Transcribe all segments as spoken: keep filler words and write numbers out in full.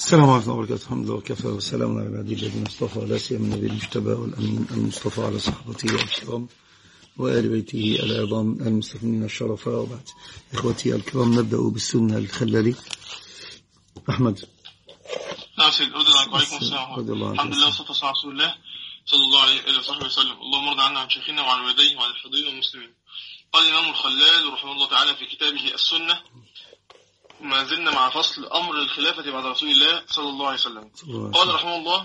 السلام عليكم ورحمة الله وبركاته. الحمد لله وكفى والسلام على عباده الذين اصطفى، لا سيما النبي المجتبى والأمين المصطفى على صحبته الكرام وآل بيته العظام المستثمرين الشرفاء، وبعد إخوتي الكرام نبدأ بالسنة الخلالي. أحمد. نعم سيد أرضي عنك وعليكم السلام. الحمد لله والصلاة والسلام على رسول الله صلى الله عليه وصحبه وسلم. اللهم ارض عنا عن شيخنا وعن والديه وعن الحاضرين والمسلمين. قال الإمام الخلال رحمه الله تعالى في كتابه السنة: ما زلنا مع فصل أمر الخلافة بعد رسول الله صلى الله عليه وسلم. قال رحمه الله: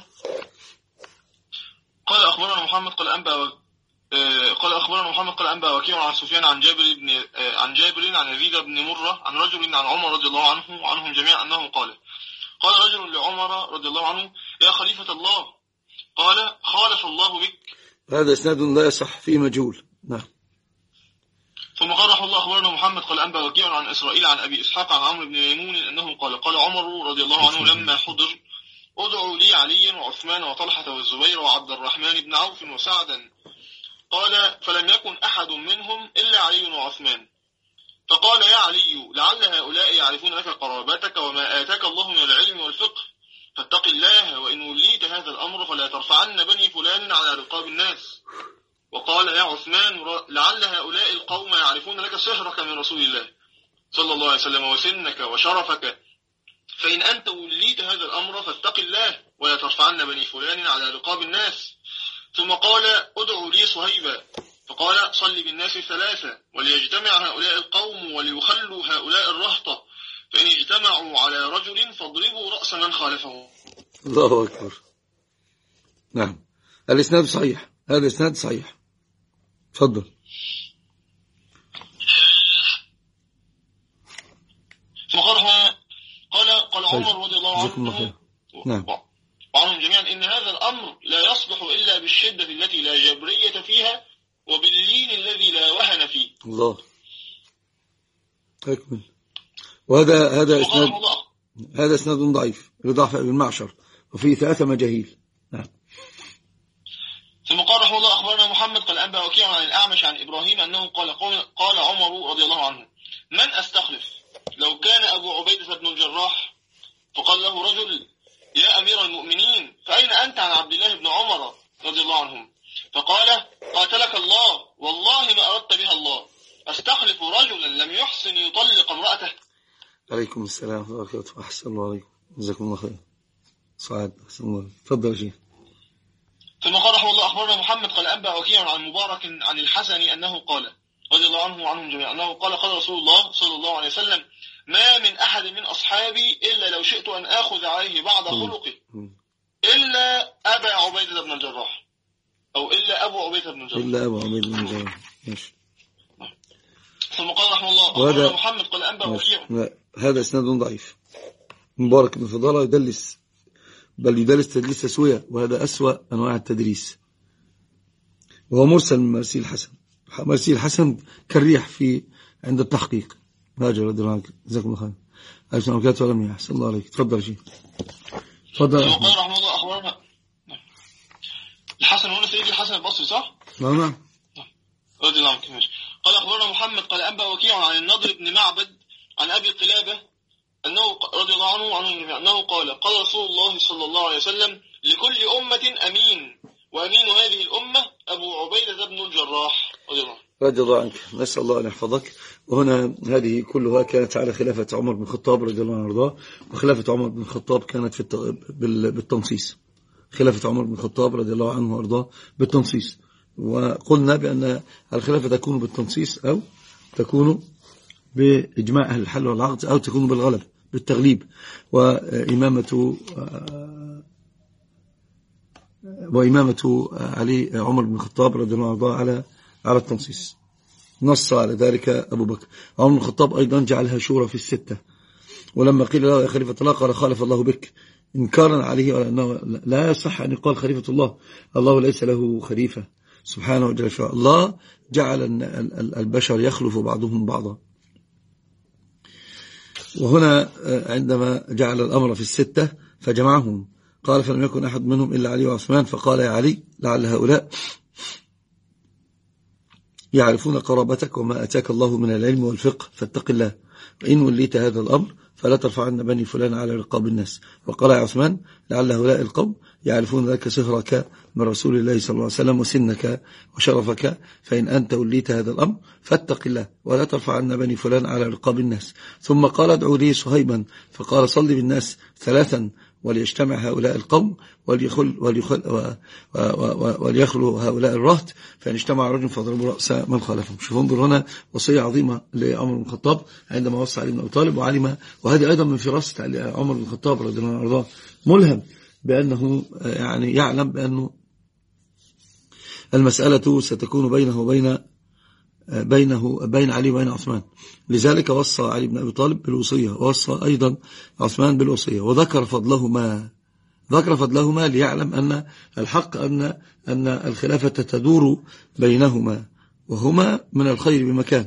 قال أخبرنا محمد قال أنبأ قال أخبرنا محمد قال أنبأ وكيع عن سفيان عن جابر بن عن جابر عن يزيد بن مرة عن رجل عن عمر رضي الله عنه وعنهم جميعا أنه قال: قال رجل لعمر رضي الله عنه: يا خليفة الله. قال: خالف الله بك. هذا إسناد لا يصح، فيه مجهول. نعم. ثم قال رحمه الله: أخبرنا محمد قال أنبأ وكيع عن إسرائيل عن أبي إسحاق عن عمرو بن ميمون أنه قال: قال عمر رضي الله عنه لما حضر: ادعوا لي عليا وعثمان وطلحة والزبير وعبد الرحمن بن عوف وسعدا. قال: فلم يكن أحد منهم إلا علي وعثمان. فقال: يا علي، لعل هؤلاء يعرفون لك قرابتك وما آتاك الله من العلم والفقه، فاتق الله، وإن وليت هذا الأمر فلا ترفعن بني فلان على رقاب الناس. وقال: يا عثمان، لعل هؤلاء القوم يعرفون لك سحرك من رسول الله صلى الله عليه وسلم وسنك وشرفك، فإن أنت وليت هذا الأمر فاتق الله ولا ترفعن بني فلان على رقاب الناس. ثم قال: ادعوا لي صهيبا. فقال: صل بالناس ثلاثة، وليجتمع هؤلاء القوم وليخلوا هؤلاء الرهطة، فإن اجتمعوا على رجل فاضربوا رأس من خالفه. الله أكبر. نعم، الإسناد صحيح، هذا الإسناد صحيح. تفضل. ثم قال قال قال عمر رضي الله عنه نعم. وعنهم جميعا: إن هذا الأمر لا يصلح إلا بالشدة التي لا جبرية فيها وباللين الذي لا وهن فيه. الله أكمل. وهذا هذا إسناد هذا إسناد ضعيف لضعف ابن معشر وفيه ثلاثة مجاهيل. نعم. ثم قال رحمه الله: أخبرنا محمد قال أنبأ وكيع عن الأعمش عن إبراهيم أنه قال: قال عمر رضي الله عنه: من أستخلف؟ لو كان أبو عبيدة بن الجراح. فقال له رجل: يا أمير المؤمنين، فأين أنت عن عبد الله بن عمر رضي الله عنهم؟ فقال: قاتلك الله، والله ما أردت بها الله، أستخلف رجلا لم يحسن يطلق امرأته. عليكم السلام ورحمة الله وبركاته. أحسن الله عليكم، جزاكم الله خير. سعاد، أحسن الله. تفضل يا شيخ. ثم قال رحمه الله: أخبرنا محمد قال أنبأ وكيع عن مبارك عن الحسن أنه قال رضي الله عنه وعنهم جميعا أنه قال: قال رسول الله صلى الله عليه وسلم: ما من أحد من أصحابي إلا لو شئت أن آخذ عليه بعض خلقه إلا أبا عبيدة بن الجراح، أو إلا أبو عبيدة بن الجراح إلا أبو عبيدة بن الجراح. ماشي. ثم قال رحمه الله: أخبرنا محمد قال أنبأ وكيع. هذا إسناد ضعيف. مبارك بن فضالة يدلس، بل يدلس تدليس تسوية، وهذا أسوأ أنواع التدريس، وهو مرسل من مرسيل الحسن. مرسيل الحسن كالريح في عند التحقيق. هاجر رضي الله عنك، جزاكم الله خير. ألف وكاته ولم يحسن الله عليك. تفضل شيء. تفضل. وقال رحمه الله: أخبرنا الحسن هنا سيد الحسن البصري، صح؟ نعم نعم. رضي الله عنك. ماشي. قال أخبرنا محمد قال أنبأ وكيع عن النضر بن معبد عن أبي قلابة أنه رضي الله عنه وعنه أنه قال: قال رسول الله صلى الله عليه وسلم: لكل أمة أمين، وأمين هذه الأمة أبو عبيدة بن الجراح رضي الله عنه. رضي الله عنك. نسأل الله أن يحفظك. وهنا هذه كلها كانت على خلافة عمر بن الخطاب رضي الله عنه وارضاه، وخلافة عمر بن الخطاب كانت في بالتنصيص. خلافة عمر بن الخطاب رضي الله عنه وارضاه بالتنصيص، وقلنا بأن الخلافة تكون بالتنصيص أو تكون بإجماع أهل الحل والعقد أو تكون بالغلب بالتغليب. وإمامة وإمامة علي عمر بن الخطاب رضي الله عنه على على التنصيص، نص على ذلك أبو بكر. عمر بن الخطاب أيضا جعلها شورى في الستة، ولما قيل له يا خليفة الله قال: خالف الله بك، إنكارا عليه على أنه لا يصح أن يقال خليفة الله. الله ليس له خليفة سبحانه وجل. الله جعل البشر يخلف بعضهم بعضا. وهنا عندما جعل الأمر في الستة فجمعهم، قال: فلم يكن أحد منهم إلا علي وعثمان. فقال: يا علي، لعل هؤلاء يعرفون قرابتك وما أتاك الله من العلم والفقه، فاتق الله، وإن وليت هذا الأمر فلا ترفعن بني فلان على رقاب الناس. وقال يا عثمان لعل هؤلاء القوم يعرفون لك صهرك من رسول الله صلى الله عليه وسلم وسنك وشرفك، فإن أنت وليت هذا الأمر فاتق الله ولا ترفعن بني فلان على رقاب الناس. ثم قال ادعوا لي صهيبا، فقال صل بالناس ثلاثا وليجتمع هؤلاء القوم وليخل وليخل وليخلوا هؤلاء الرهط، فإن اجتمع رجل فاضربوا رأس من خالفهم. شوفوا انظر هنا وصية عظيمة لعمر بن الخطاب عندما وصى علي بن أبي طالب، وعلم وهذه أيضا من فراسة عمر بن الخطاب رضي الله عنه ملهم بأنه يعني يعلم بأنه المسألة ستكون بينه وبين بينه بين علي وبين عثمان، لذلك وصى علي بن أبي طالب بالوصية، ووصى أيضا عثمان بالوصية، وذكر فضلهما ذكر فضلهما ليعلم أن الحق أن أن الخلافة تدور بينهما، وهما من الخير بمكان.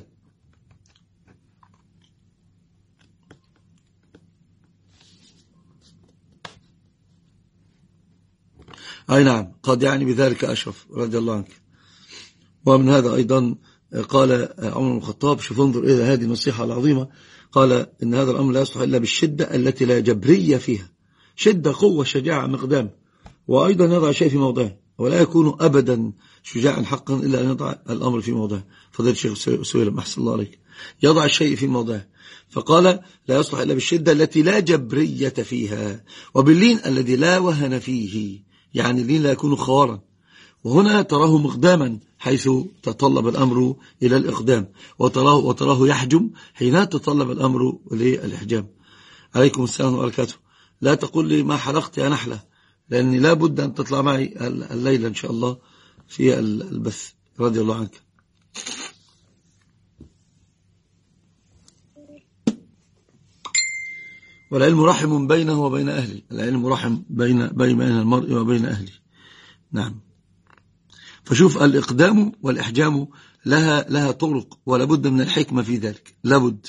أي نعم، قد يعني بذلك أشرف رضي الله عنك. ومن هذا أيضا قال عمر بن الخطاب، شوف انظر إلى هذه النصيحة العظيمة، قال إن هذا الأمر لا يصلح إلا بالشدة التي لا جبرية فيها، شدة قوة شجاعة مقدام، وأيضا يضع شيء في موضعه، ولا يكون أبدا شجاعا حقا إلا أن يضع الأمر في موضعه. فضيلة الشيخ سويلم أحسن الله عليك، يضع الشيء في موضعه، فقال لا يصلح إلا بالشدة التي لا جبرية فيها، وباللين الذي لا وهن فيه، يعني اللين لا يكون خوارا، وهنا تراه مقداما حيث تطلب الأمر إلى الإقدام، وتراه, وتراه يحجم حين تطلب الأمر للإحجام. عليكم السلام وبركاته. لا تقول لي ما حلقت يا نحلة، لأني لا بد أن تطلع معي الليلة إن شاء الله في البث رضي الله عنك. والعلم رحم بينه وبين أهله، العلم رحم بين بين المرء وبين أهله. نعم. فشوف الإقدام والإحجام لها لها طرق، ولا بد من الحكمة في ذلك، لا بد.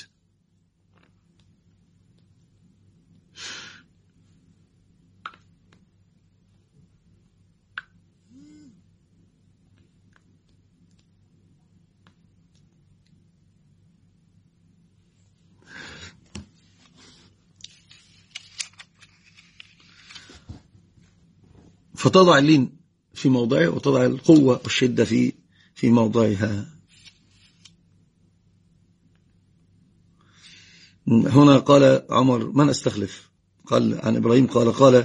فتضع اللين في موضعه، وتضع القوة والشدة في في موضعها. هنا قال عمر من أستخلف؟ قال عن إبراهيم قال قال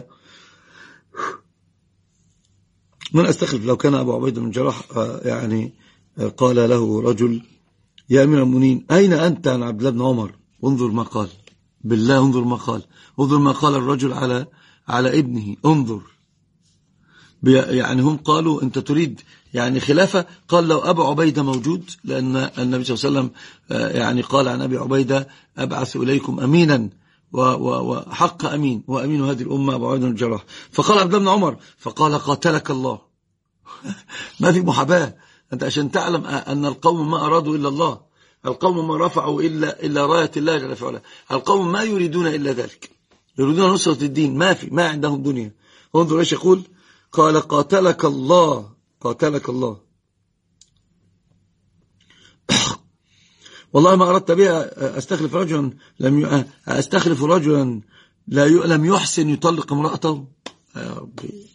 من أستخلف لو كان أبو عبيدة بن الجراح يعني قال له رجل يا أمير المؤمنين أين أنت عن عبد الله بن عمر؟ انظر ما قال، بالله انظر ما قال، انظر ما قال الرجل على على ابنه، انظر. يعني هم قالوا أنت تريد يعني خلافة، قال لو أبو عبيدة موجود، لأن النبي صلى الله عليه وسلم يعني قال عن أبي عبيدة أبعث إليكم أمينا وحق أمين، وأمين هذه الأمة أبو عبيدة بن الجراح. فقال عبد الله بن عمر فقال قاتلك الله. ما في محاباة، أنت عشان تعلم أن القوم ما أرادوا إلا الله، القوم ما رفعوا إلا, إلا راية الله جل وعلا، القوم ما يريدون إلا ذلك، يريدون نصرة الدين، ما في ما عندهم دنيا. انظر ايش يقول، قال قاتلك الله قاتلك الله والله ما أردت بها أستخلف رجلا لم أستخلف رجلا لا لم يحسن يطلق امرأته. يا ربي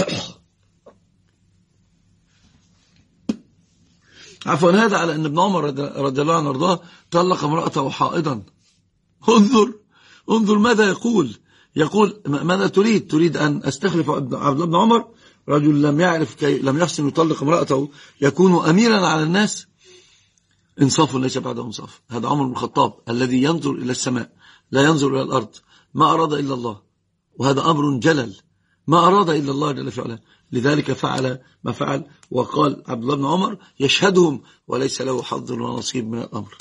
عفوا، هذا على أن ابن عمر رضي الله عنه وارضاه طلق امرأته حائضا. انظر انظر ماذا يقول، يقول ماذا تريد؟ تريد أن أستخلف عبد الله بن عمر رجل لم يعرف كي لم يحسن يطلق امرأته يكون أميرا على الناس؟ انصاف ليس بعد انصاف. هذا عمر بن الخطاب الذي ينظر إلى السماء لا ينظر إلى الأرض، ما أراد إلا الله، وهذا أمر جلل، ما أراد إلا الله جل وعلا، لذلك فعل ما فعل. وقال عبد الله بن عمر يشهدهم وليس له حظ ونصيب من الأمر.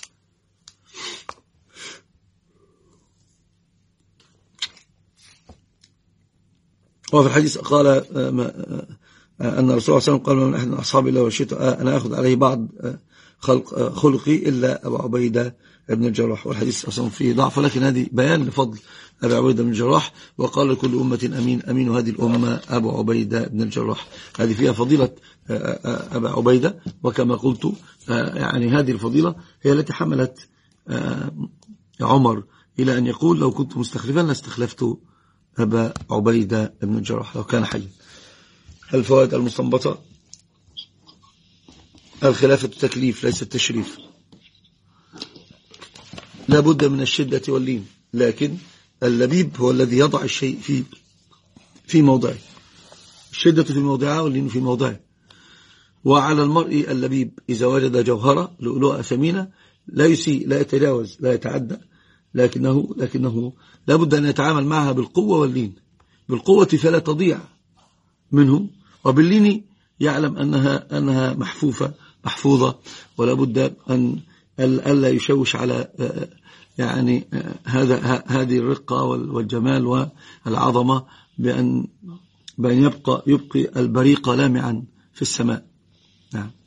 وفي الحديث قال أن الرسول صلى الله عليه وسلم قال من أحد من أصحابي لو شئت أنا أخذ عليه بعض خلق خلقي إلا أبو عبيدة بن الجراح، والحديث أصلا فيه ضعف، لكن هذه بيان لفضل أبو عبيدة بن الجراح. وقال لكل أمة أمين، أمين هذه الأمة أبو عبيدة بن الجراح. هذه فيها فضيلة أبو عبيدة، وكما قلت يعني هذه الفضيلة هي التي حملت عمر إلى أن يقول لو كنت مستخلفا لاستخلفت أبا عبيدة بن الجراح لو كان حيا. الفوائد المستنبطة: الخلافة تكليف ليس التشريف، لا بد من الشدة واللين، لكن اللبيب هو الذي يضع الشيء في في موضعه، الشدة في موضعها واللين في موضعه. وعلى المرء اللبيب إذا وجد جوهرة لؤلؤة ثمينة لا يسيء، لا يتجاوز، لا يتعدى، لكنه لكنه لا بد أن يتعامل معها بالقوة واللين. بالقوة فلا تضيع منه، وباللين يعلم أنها أنها محفوفة محفوظة، ولا بد أن ألا يشوش على يعني هذا هذه الرقة والجمال والعظمة بأن بأن يبقى يبقي البريق لامعا في السماء. نعم.